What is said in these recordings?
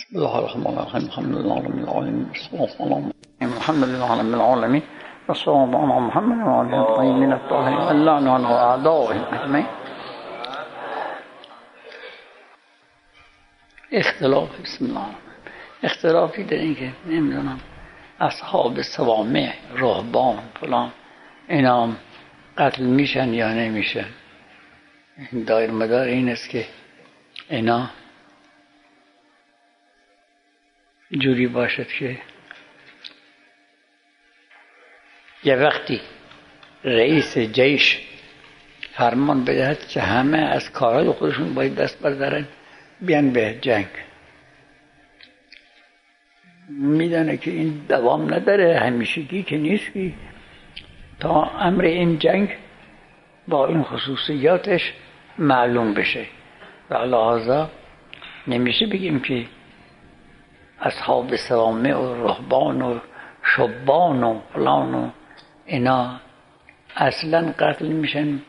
بسم الله الرحمن الرحیم. الحمد لله رب العالمین. الحمد لله رب العالمین. والصلاة على محمد و آله الطیبین الطاهرین اللعن علی اعدائهم اجمعین. اختلاف بسم الله اختلافی در این که نمیدونم اصحاب صوامع رهبان فلان اینا قتل میشن یا نمیشن. دایر مدار این است که اینا جوری باشد که یه وقتی رئیس جیش فرمان بدهد که همه از کارهای خودشون باید دست بردارن بیان به جنگ، میدانه که این دوام نداره، همیشگی که نیست که تا امر این جنگ با این خصوصیاتش معلوم بشه. و لحاظا نمیشه بگیم که اصحاب صوامع و رهبان و شبان و فلان و اینا اصلا قتل میشن،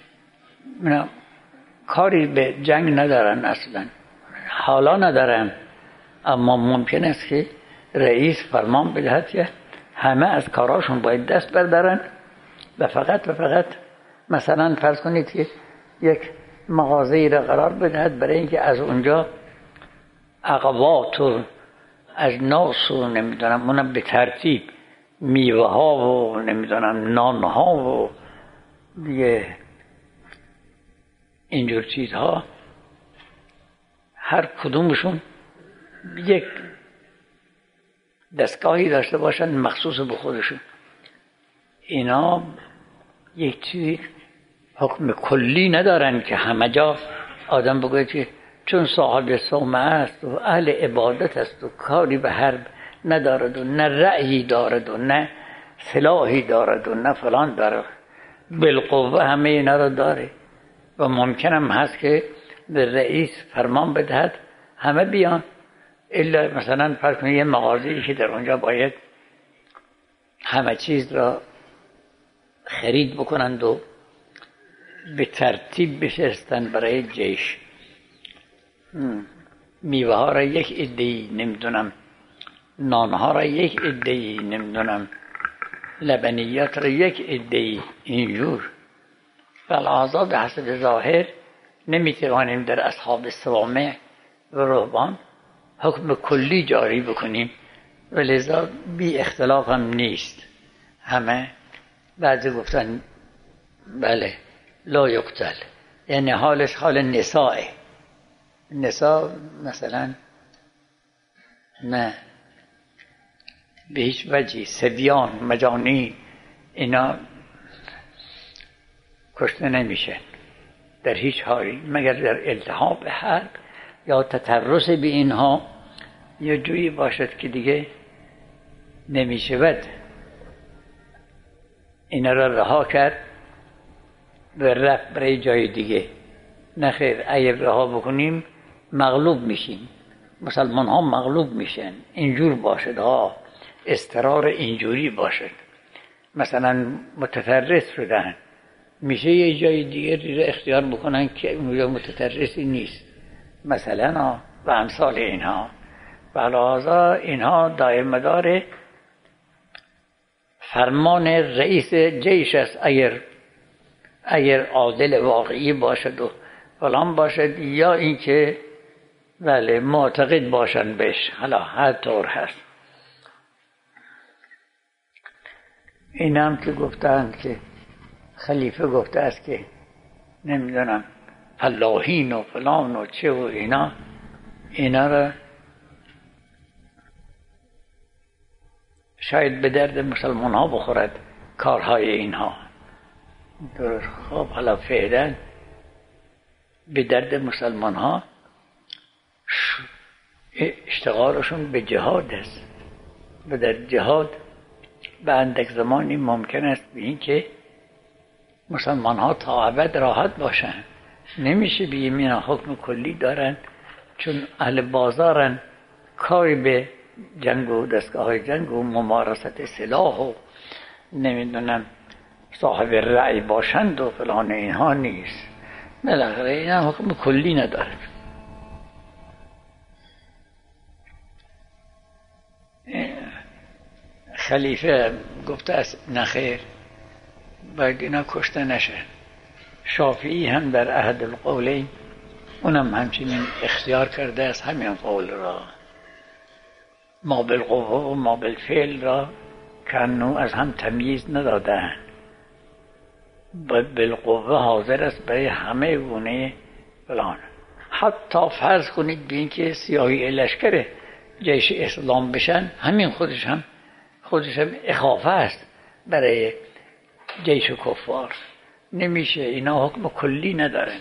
کاری به جنگ ندارن، اصلا حالا ندارن. اما ممکن است که رئیس فرمان بدهد که همه از کاراشون باید دست بردارن و فقط مثلا فرض کنید که یک مغازه‌ای را قرار بدهد برای اینکه از اونجا عقبات و اجناس و نمیدونم اونم به ترتیب میوه ها و نمیدونم نان ها و دیگه اینجور چیزها هر کدومشون یک دستگاهی داشته باشن مخصوص به خودشون. اینا یک چیزی حکم کلی ندارن که همه جا آدم بگوید که چون صاحب صومعه است و اهل عبادت است و کاری به حرب ندارد و نه رأیی دارد و نه سلاحی دارد و نه فلان دارد، بالقوه همه اینا را داره و ممکن هم هست که به رئیس فرمان بدهد همه بیان، الا مثلا فرض کنید یه مغازه‌ای که در اونجا باید همه چیز را خرید بکنند و به ترتیب بفرستند برای جیش. میوه ها را یک عده‌ای نمیدونم، نان ها را یک عده‌ای نمیدونم، لبنیات را یک عده‌ای، اینجور. فلحاظا به حسب ظاهر نمیتوانیم در اصحاب صوامع و رهبان حکم کلی جاری بکنیم و لذا بی اختلاف هم نیست. همه بعضی گفتن بله لا یقتل، یعنی حالش حال نساء مثلا نه به هیچ وجهی، صبیان مجانی اینا کشته نمیشن در هیچ حالی مگر در التهاب حرب یا تطرس به اینها یه جویی باشد که دیگه نمیشود اینا را رها کرد و رفت برای جای دیگه. نخیر، اگر رها بکنیم مغلوب میشیم، مسلمان ها مغلوب میشن. اینجور باشد ها، استقرار اینجوری باشد. مثلا متطرس شدن، میشه یه جای دیگه را اختیار بکنن که اونجا متطرسی نیست مثلا و امثال اینها. و لحاظا اینها دایر مدار فرمان رئیس جیش است، اگر عادل واقعی باشد و فلان باشد، یا اینکه بله معتقد باشن بهش، حالا هر طور هست. این هم که گفتند که خلیفه گفته است که نمیدونم فلاحین و فلان و چه و اینا را شاید به درد مسلمان ها بخورد کارهای اینها. خب حالا فعلا به درد مسلمان ها اشتغالشون به جهاد است و در جهاد به اندک زمانی ممکن است به این که مسلمان ها تا ابد راحت باشن. نمیشه بگیم اینا حکم کلی دارن چون اهل بازارن، کاری به جنگ و دستگاه جنگ و ممارست سلاح و نمیدونم صاحب رأی باشند و فلان اینها نیست. بالاخره اینا حکم کلی ندارد. خلیفه گفته است نخیر، باید اینا کشته نشه. شافعی هم در احد القولین اونم همچنین اختیار کرده است همین قول را، ما بالقوه و ما بالفعل را کنو از هم تمییز ندادن. بالقوه حاضر است برای همه گونه فلان. حتی فرض کنید بین که سیاهی لشکر جیش اسلام بشن، همین خودش هم اخافه است برای جیش کفار. نمیشه، اینا حکم کلی ندارن.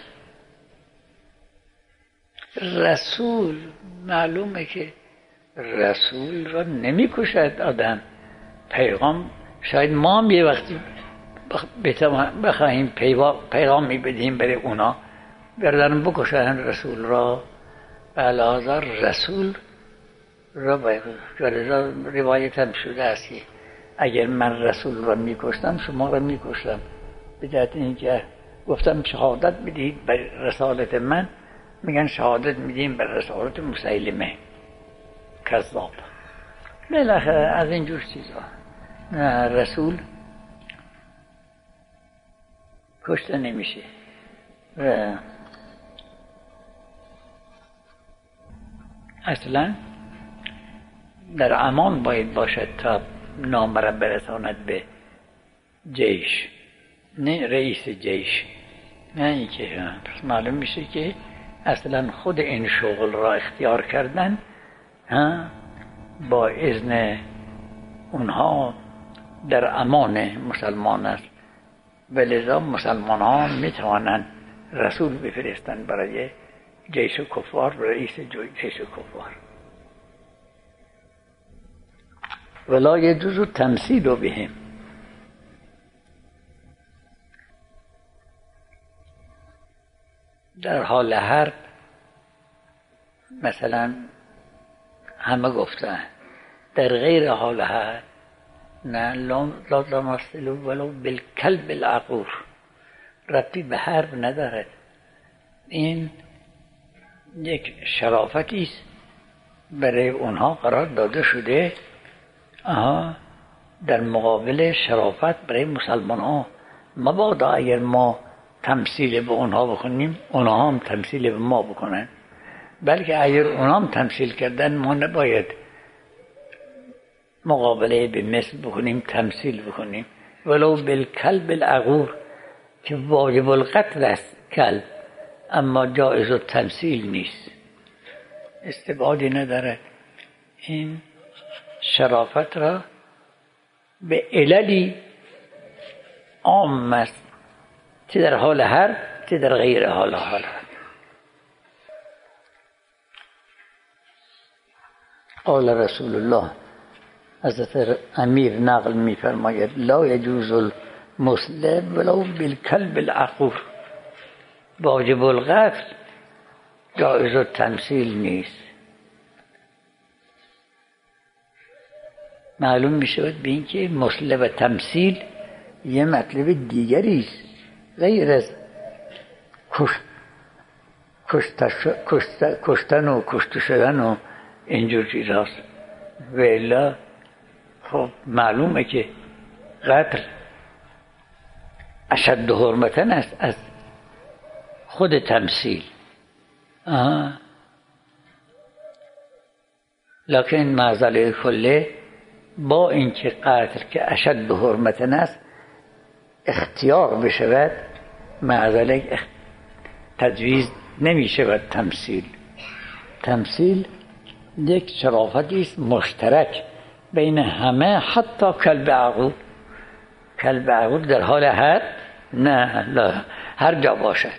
رسول معلومه که رسول را نمیکشد آدم. پیغام شاید ما هم یه وقتی بخواهیم پیغامی بدیم برای اونا بردن بکشن رسول را. علاوه رسول را روایت هم شده است که اگر من رسول را میکشتم شما را میکشتم. به جهت اینکه گفتم شهادت بدید بر رسالت من، میگن شهادت میدیم بر رسالت مسیلمه کذاب. بالاخره از اینجور چیزا رسول کشته نمیشه. اصلا در امان باید باشد تا نام را برساند به جیش، نه رئیس جیش. نه اینکه معلوم میشه که اصلا خود این شغل را اختیار کردن با اذن اونها در امان مسلمان است، ولذا مسلمان ها میتوانند رسول بفرستند برای جیش کفار، رئیس جیش کفار. ولا یجوز التمثیل بهم. در حال حرب مثلا همه گفتن، در غیر حال حرب نه، لا تمثلوا ولو بالکلب العقور، ربطی به حرب ندارد. این یک شرافتی است برای اونها قرار داده شده در مقابل شرافت برای مسلمان ها. مبادا اگر ما تمثیل به اونها بکنیم اونها هم تمثیل به ما بکنن، بلکه اگر اونها هم تمثیل کردن ما نباید مقابله به مثل بکنیم، تمثیل بکنیم. ولو بالکلب العقور که واجب القتل است کلب، اما جایز التمثیل نیست، استبعادی نداره. این شرافت را به عللی عام است، چه در حال حرب چه در غیر حال حرب. قال رسول الله، حضرت امیر نقل می فرماید لا یجوز المسلم ولو بالکلب العقور، واجب القتل جایز التمثیل نیست. معلوم می شود به این که مسلم و تمثیل یه مطلب دیگری است غیر از کشتن و کشته شدن و اینجور چیز هست. و الا خب معلومه که قتل اشد حرمتن است از خود تمثیل. لکن معضله کله با اینکه قتل که اشد حرمتن است اختیار بشود، معضله تجویز نمی شود. تمثیل یک شرافتی است مشترک بین همه، حتی کلب عقور در حال حرب نه، لا، هر جا باشد،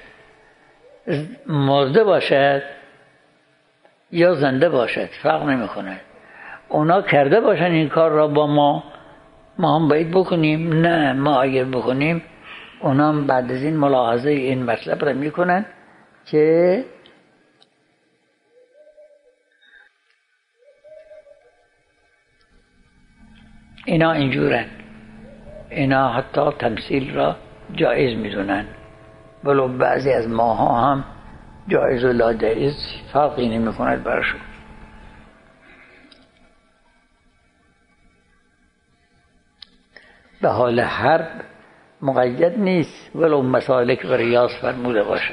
مرده باشد یا زنده باشد فرق نمی کنه. اونا کرده باشن این کار را با ما هم باید بکنیم. نه، ما اگر بکنیم اونا هم بعد از این ملاحظه این مطلب را میکنن که اینا اینجورن، اینا حتی تمثیل را جایز میدونن، ولو بعضی از ماها هم جایز و لا جایز فرقی نمی کند برشون. به حال حرب مقید نیست ولو مسالک و ریاض فرموده باشه،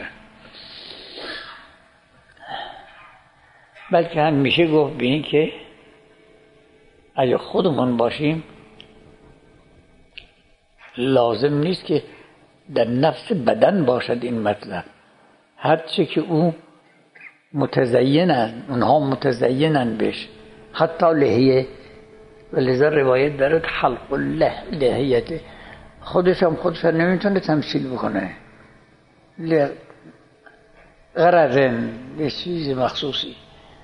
بلکه هم میشه گفت به این که اگه خودمون باشیم لازم نیست که در نفس بدن باشد این مطلب، هرچه که اونها متزینن بهش، حتی لحیه، و لذا روایت دارد حلق لحیته، خودش نمیتونه تمثیل بکنه غرضن یه چیز مخصوصی.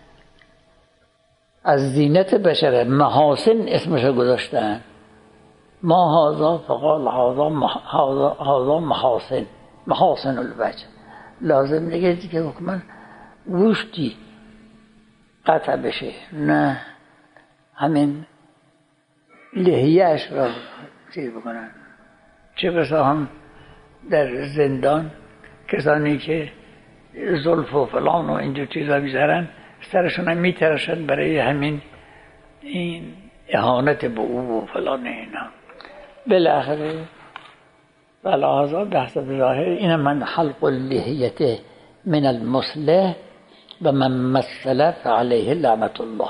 از زینت بشره محاسن اسمش گذاشتن، ما هذا فقال هذا محاسن الوجه، لازم نگه که حکما گوشتی قطع بشه، نه همین لحیه‌اش را چیز بکنن. چه بسا هم در زندان کسانی که زلف و فلان و اینجور چیزا بیزارن سرشون هم میترشن برای همین این اهانت به او و فلان اینا. بالاخره بلازا بحث بظاهر این من حلق اللحیته من المصلح و من مثل فعلیه لعنت الله.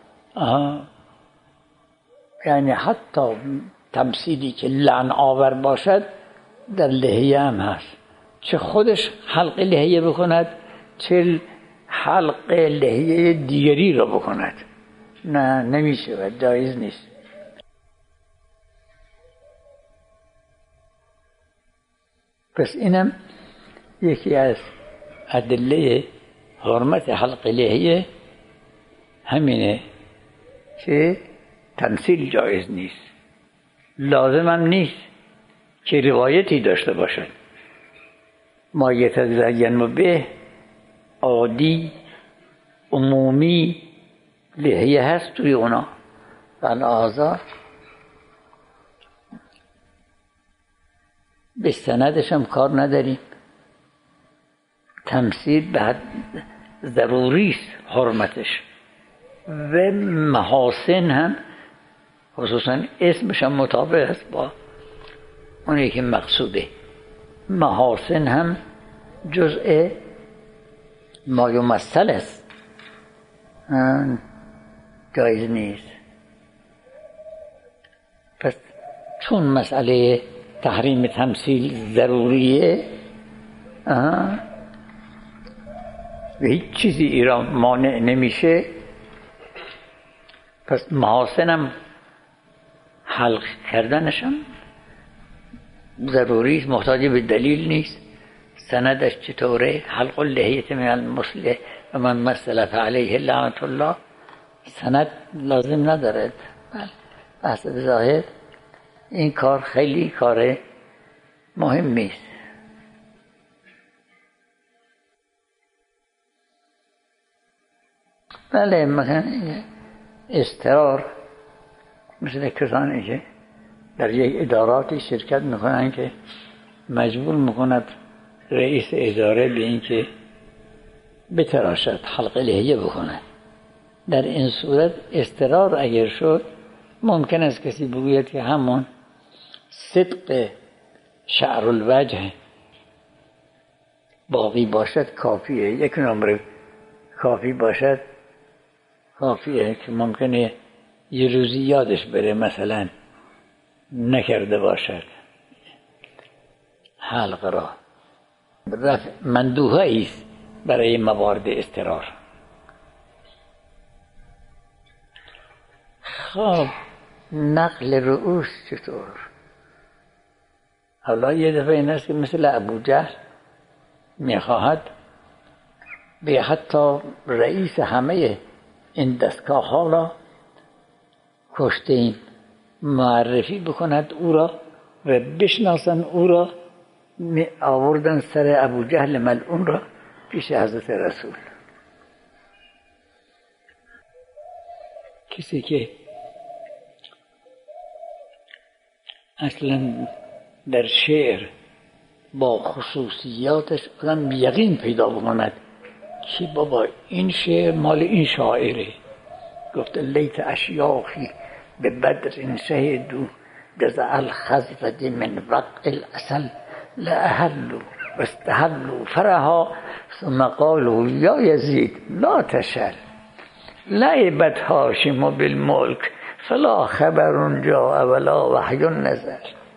یعنی حتی تمثیلی که لعن آور باشد در لحیه هم هست، چه خودش حلق لحیه بکند چه حلق لحیه دیگری را بکند، نه نمیشه و جایز نیست. پس اینم یکی از ادله حرمت حلق لحیه همینه که تمثیل جایز نیست، لازم هم نیست که روایتی داشته باشد. ما یتزین به عادی عمومی لحیه هست توی اونا و لحاظا به سندش هم کار نداریم، تمثیل به حد ضروری است حرمتش، و محاسن هم خصوصا اسمش هم مطابق است با اونی که مقصوده. محاسن هم جزء ما یمثل است، جایز نیست. پس چون مسئله تحریم تمثیل ضروریه و هیچ چیزی ایران مانع نمیشه، پس محاسنم حلق کردنشم ضروری است، محتاج به دلیل نیست. سندش چطوره؟ حلق اللحیه من المصلح و من مثل فعلیه لعنت الله، سند لازم نداره. بحث بظاهر این کار خیلی کار مهمی است. بله، مثلا استرار مثل کسانی که در یک اداراتی شرکت میکنن که مجبور میکند رئیس اداره به این که بتراشد، حلق لحیه بکند. در این صورت استرار اگر شد ممکن است کسی بگوید که همون صدق شعر الوجه باقی باشد کافیه، یک نمره کافی باشد کافیه، که ممکنه یه روزی یادش بره مثلا نکرده باشد حلق را. مندوحه ایست برای موارد استرار. خب نقل رؤوس چطور؟ حالا یه دفعه این است که مثل ابو جهل میخواهد به حتی رئیس همه این دستگاه ها را کشته ایم معرفی بکند او را و بشناسن او را. آوردن سر ابو جهل ملعون را پیش حضرت رسول. کسی که اصلا در شعر با خصوصیاتش آدم یقین پیدا بکند که بابا این شعر مال این شاعره. گفت لیت اشیاخی به بدر این شهدو جزع الخزرج من وقع الأسل لأهلوا واستهلوا فرها ثم قالوا یا یزید لا تشل لعبت هاشم بالملک فلا خبر جاء ولا وحی نزل.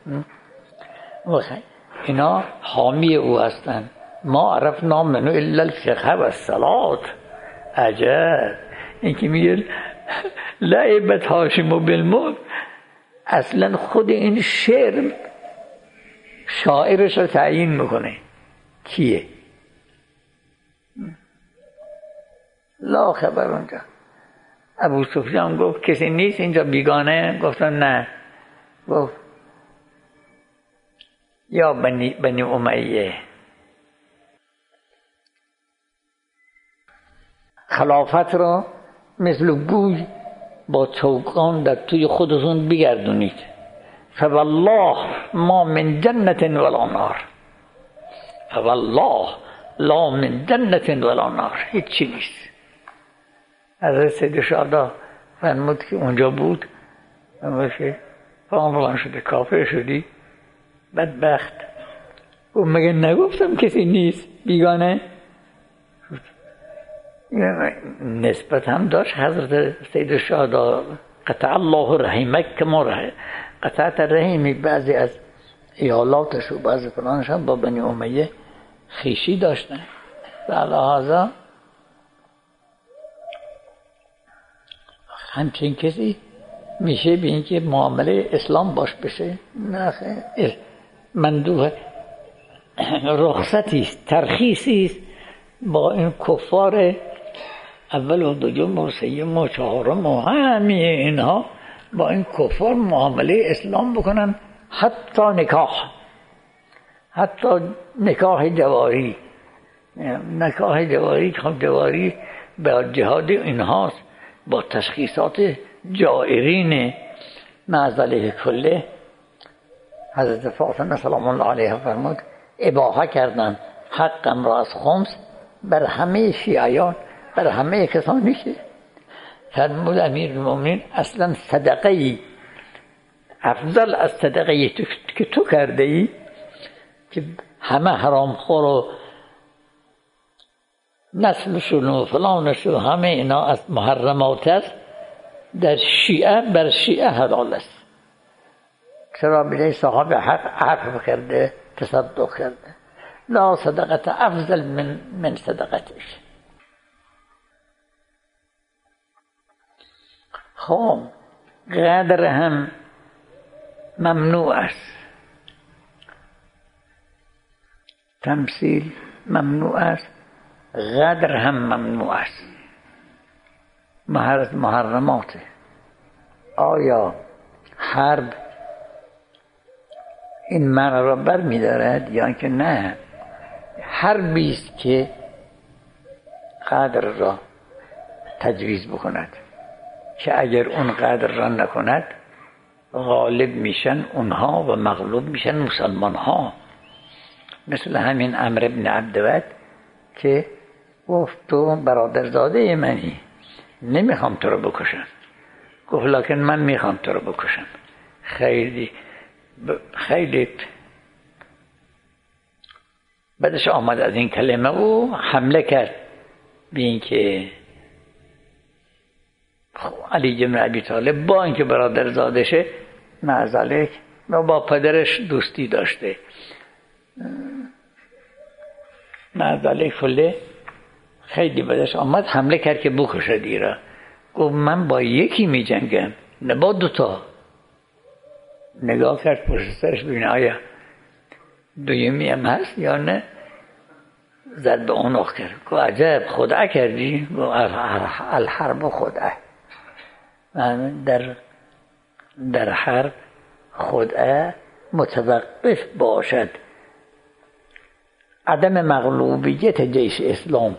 اینا حامی او هستند. ما عرفنا منو الا الفقه و الصلاة. عجب. این که میگه لعبت هاشم بالملک، اصلا خود این شعر شاعرش رو تعیین میکنه کیه. لا خبر اونجا. ابو سفیان گفت کسی نیست اینجا بیگانه؟ گفتن نه. گفت یا بنی امیه. خلافت را مثل گوی با چوگان در توی خودتون بگردونید. فوالله ما من جنت ولا نار. فوالله لا من جنت ولا نار. هیچی نیست. حضرت سید شهدا فرمود که اونجا بود باشه فلان شده کافر شدی بدبخت. و مگه نگفتم کسی نیست بیگانه؟ نسبت هم داشت حضرت سید شهدا قطع الله رحمک کما قطعت رحمی بعضی از ایالاتش و بعضی فلانش هم با بنی امیه خیشی داشتن. و لحاظا همچین کسی میشه به این که معامله اسلام باش بشه؟ نه خیر. مندوه رخصتی است، ترخیصی است با این کفار اول و دوم و سوم و چهارم و همه اینها با این کفار معامله اسلام بکنن. حتی نکاح جواری. نکاح جواری خب جواری به جهاد اینهاست با تشخیصات جائرین معزله کله. حضرت فاطمه سلام الله علیها فرمود اباحه کردن حقم را از خمس بر همه شیعیان، بر همه کسانی که فرمود امیرالمومنین اصلا صدقه ای افضل از صدقه ای که تو کرده ای که همه حرام خور و نسلشون و فلانشون همه اینا از محرمات است، در شیعه بر شیعه حلال است. چرا بله صحابه حق عفو کرده، تصدق کرده. لا صدقت افضل من صدقتش. خب غدر هم ممنوع است، تمثیل ممنوع است، غدر هم ممنوع است. محرمات. آیا حرب این معنی را بر می دارد یا که نه؟ حربی است که غدر را تجویز بکند که اگر اون غدر را نکند غالب میشن اونها و مغلوب میشن مسلمان ها. مثل همین عمرو بن عبدود که گفت تو برادرزاده منی، نمیخوام تو رو بکشم. گفت لکن من میخوام تو رو بکشم. خیلی بعدش آمد از این کلمه و حمله کرد به این که علی بن ابی طالب با اینکه برادرزادشه معذالک و با پدرش دوستی داشته، معذالک فله خیلی بعدش آمد حمله کرد که بکشد ایرا. گفت من با یکی می جنگم نه با دوتا. نگاه کرد پشت سرش ببینه آیا دویمی هم هست یا نه. زد به اونخ کرد. گفت عجب خدعه کردی؟ گفت الحرب خدعه. در حرب خدعه متوقف باشد. عدم مغلوبیت جیش اسلام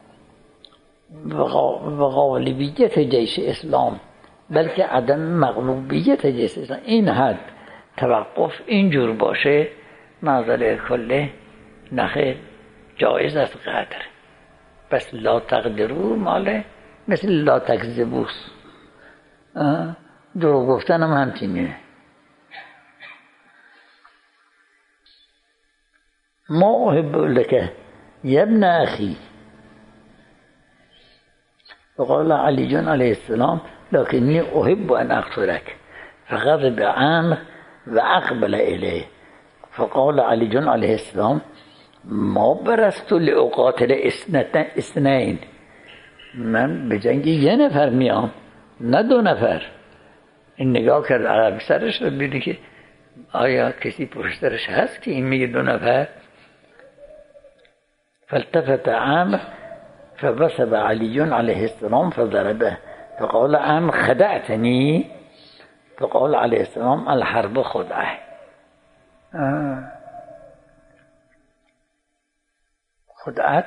و غالبیت جیش اسلام، بلکه عدم مغلوبیت جیش اسلام. این حد توقف اینجور باشه معذره کله نخیر جایز است قدر. بس لا تقدرو ماله مثل لا تکذبوس. دروغ گفتن هم همچینه. ما أحب لك يا ابن أخي. فقال علي عليه السلام لكني أحب أن أقتلك. فغضب عامر وأقبل إليه. فقال علي عليه السلام ما برست لأقاتل اثنين، من به جنگ یه نفر میام نه دو نفر. این نگاه کرد عقب سرش رو دیدی که آیا کسی پشترش هست که این میگه دو نفر. فالتفت عامر فبصب علي عليه السلام فضربه. فقال عامر خدعتني. فقال عليه السلام الحرب خدعه. خدعت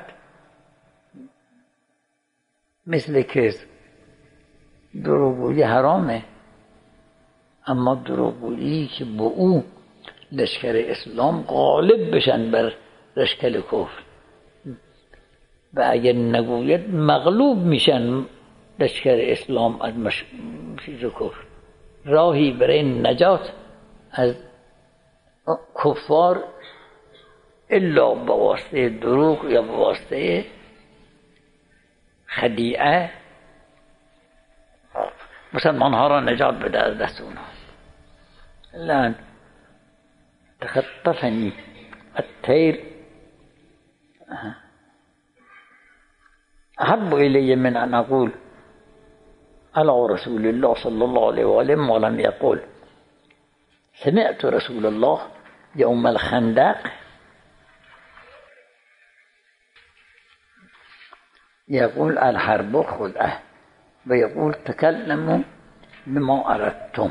مثل کذب. دروغگویی حرامه، اما دروغگویی که با او لشکر اسلام غالب بشن بر لشکر کفر و اگر نگوید مغلوب میشن لشکر اسلام از چیز کفر. راهی برای نجات از کفار الا با واسطه دروغ یا با واسطه خدیعه مسلمان ها را نجات بده از دست اونها. الان تخطفني الطير أحب إلي من أن أقول على رسول الله صلى الله عليه وسلم ولم يقول. سمعت رسول الله يوم الخندق يقول الحرب خدعة ويقول تكلموا بما أردتم.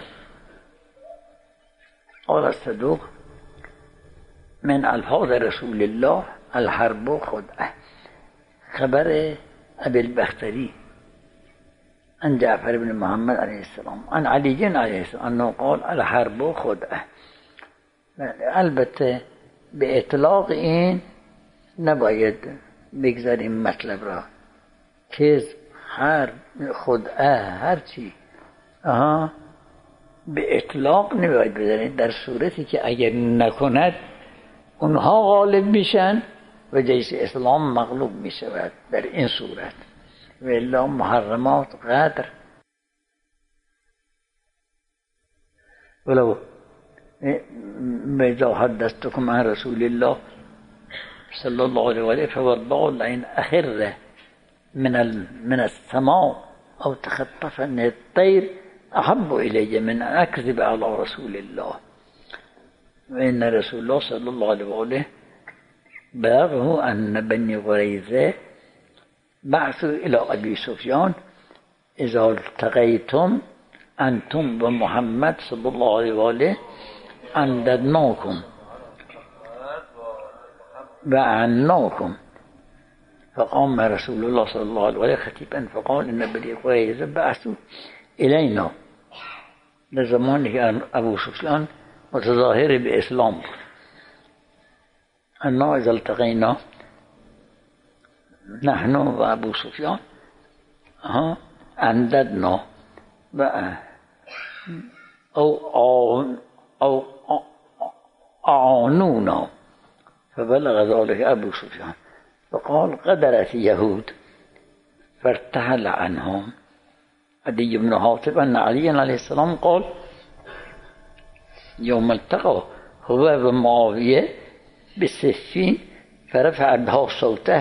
قال الصدوق من الفاظ رسول الله الحرب خدعة. خبر أبي البختري عن جعفر بن محمد عليه السلام عن علي عليه السلام أنه قال الحرب خدعة. البته به اطلاق این نباید بگذاریم مطلب را. کذب، حرب، خدعه، هر چی به اطلاق نباید بذارید، در صورتی که اگر نکند اونها غالب میشن و جیش اسلام مغلوب میشود. در این صورت و الا محرمات قدر ولو اذا حدثتكم عن رسول الله صلى الله عليه وسلم فوالله لئن أخر من السماء أو تخطفني الطير أحب إلي من أن أكذب على رسول الله. وإن رسول الله صلى الله عليه وسلم بلغه أن بني قريظة بعثوا إلى أبي سفيان إذا التقيتم أنتم ومحمد صلى الله عليه وسلم أنددناكم وأعناكم. فقام رسول الله صلى الله عليه وسلم خطيبا فقال إن بني قريظة بعثوا إلينا. لزمان كان أبو سفيان متظاهر بإسلام أنه إذا التقينا نحن وأبو سفيان أنددنا أو أعانونا. فبلغ ذلك أبو سفيان فقال قدرت يهود فارتحل عنهم. عدي بن حاتم أن علي عليه السلام قال يوم التقى هو ومعاوية بالسفين فرفع بها صوته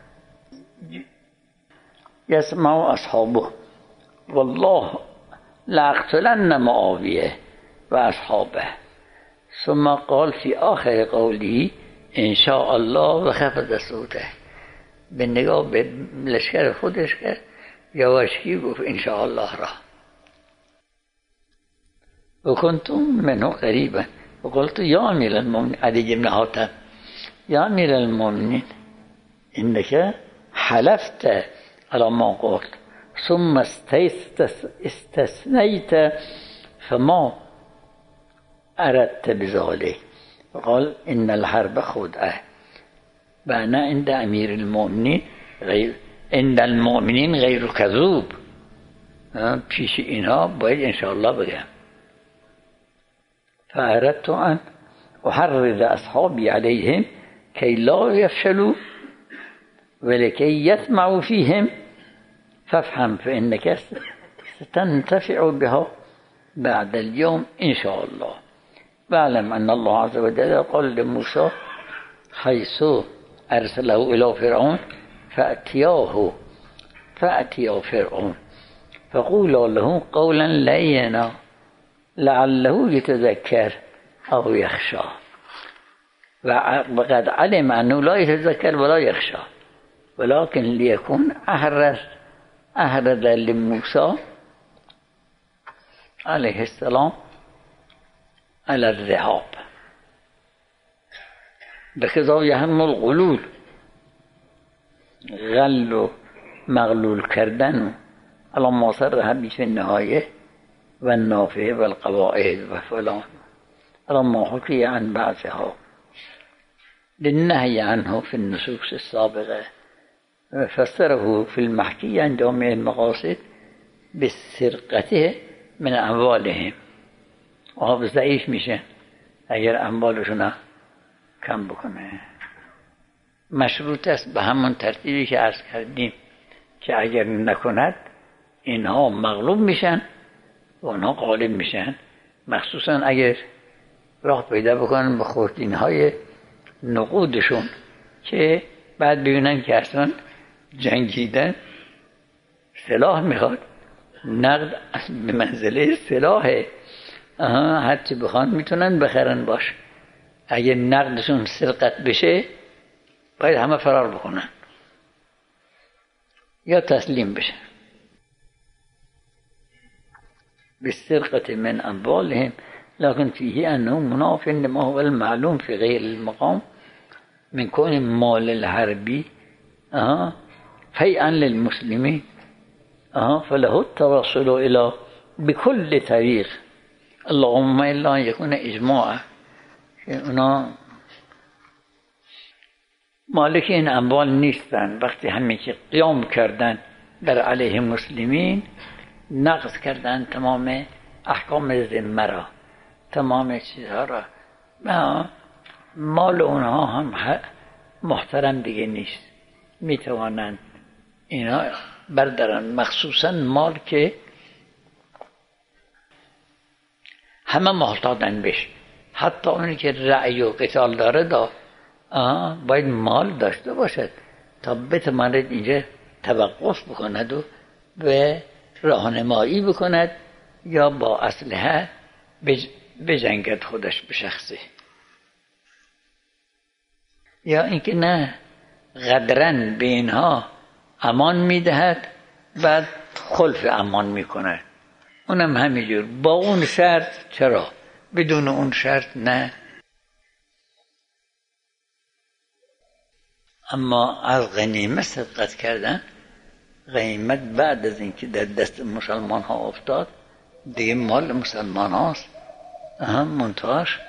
يسمع أصحابه والله لأقتلن معاوية وأصحابه. ثم قال في آخر قوله إن شاء الله وخفض صوته. به نگاه به لشکر خودش کرد یواشکی گفت ان شاء الله را. وكنت منه قريبا وقلت يا أمير المؤمنين عدي بن حاتم يا أمير المؤمنين إنك حلفت على ما قلت ثم استثنيت فما أردت بذلك. فقال إن الحرب خدعة وأنا عند أمير المؤمنين عند المؤمنين غير كذوب. پیش اینها باید انشاءالله بگم. فأردت أن أحرض أصحابي عليهم کی لا یفشلوا ولکی یطمعوا فیهم فافهم فانک ستنتفع بها بعد اليوم ان شاء الله واعلم ان الله عز وجل قال لموسى حيث ارسله الى فرعون فأتيا فرعون فقولا له قولا لينا لعله يتذكر أو يخشى وقد علم أنه لا يتذكر ولا يخشى ولكن ليكون أحرز لموسى عليه السلام على الذهاب بكذا يهم الغلول غل و مغلول کردن الان ماصر هم في النهاية والنافع والقواعد وفلان الان ما حكي عن بعضها للنهي عنه في النصوص السابقة فسره في المحكي عن جامع المقاصد بالسرقة من أموالهم وها ضعیف میشه اگر اموالشون کم بکنه. مشروط است به همون ترتیبی که عرض کردیم که اگر نکند اینها مغلوب میشن و اونها غالب میشن، مخصوصا اگر راه پیدا بکنن به خردینهای نقودشون که بعد ببینن که اصلا جنگیدن سلاح میخواد، نقد به منزله سلاحه، هرچی بخوان میتونن بخرن باش. اگر نقدشون سرقت بشه باید همه فرار بکنن یا تسلیم بشن. بالسرقة من أموالهم لكن فيه أنه مناف لما هو المعلوم في غير المقام من كون مال الحربي فيئا للمسلمين فله التوصل إلى بكل طريق اللهم إلا أن يكون إجماعا اونا مالک این اموال نیستن. وقتی همین که قیام کردن در علیه مسلمین، نقض کردن تمام احکام ذمه را، تمام چیزها را، مال اونها هم محترم دیگه نیست، میتوانند اینا بردارن، مخصوصا مال که همه محتاجن بهش، حتی اونی که رأی و قتال داره باید مال داشته باشد تا بتواند اینجا توقف بکند و به راهنمایی بکند یا با اسلحه بجنگد خودش به شخصه، یا اینکه نه غدرن به اینها امان میدهد بعد خلف امان میکند، اونم همینجور با اون شرط. چرا بدون اون شرط نه؟ اما از غنیمت سرقت کردن، غنیمت بعد از اینکه در دست مسلمان ها افتاد دیگه مال مسلمان هاست، منتهاش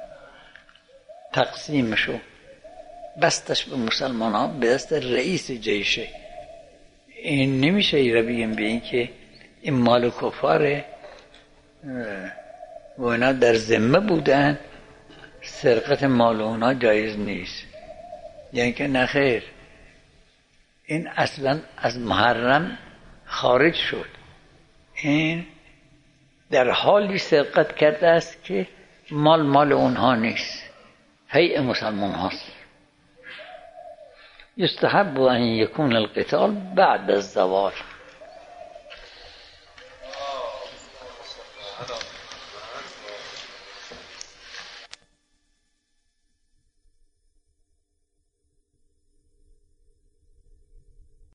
تقسیمشو بستش به مسلمان ها به دست رئیس جیشه. این نمیشه رو بگیم به این که این مال کفاره و اینا در ذمه بودن، سرقت مال اونا جایز نیست. یعنی که نخیر، این اصلا از محرم خارج شد، این در حالی سرقت کرده است که مال اونها نیست، فیء مسلمان هاست. یستحب ان یکون القتال بعد الزوال.